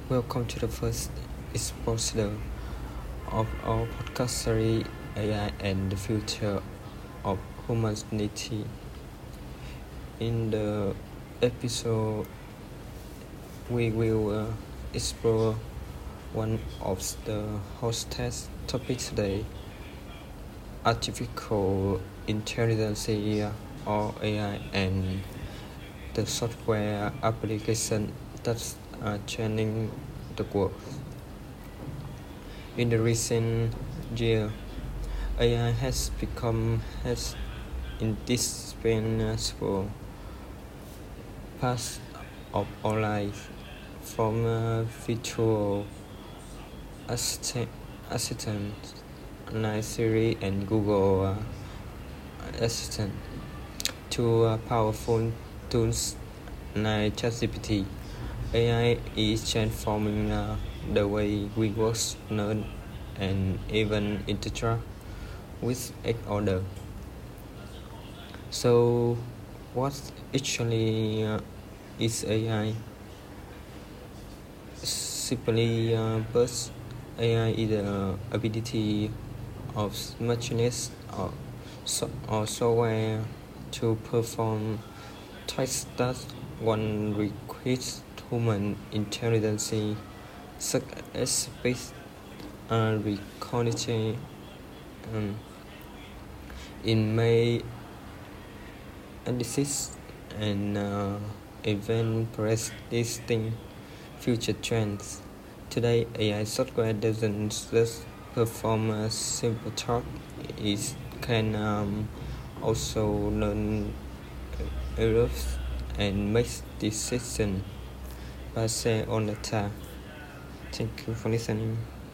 Welcome to the first exposure of our podcast series AI and the Future of Humanity. In the episode, we will explore one of the hottest topics today: artificial intelligence or AI and the software application that are changing the world. In the recent year, AI has become as indispensable part of our life, from virtual assistants like Siri and Google Assistant to powerful tools like ChatGPT. AI is transforming the way we work, learn, and even interact with each other. So, what actually is AI? Simply put, AI is the ability of machines or software to perform tasks that one requires human intelligence, such as speech, recognition, image analysis, and event predicting future trends. Today, AI software doesn't just perform a simple task; it can also learn errors and make decisions based on data. Thank you for listening.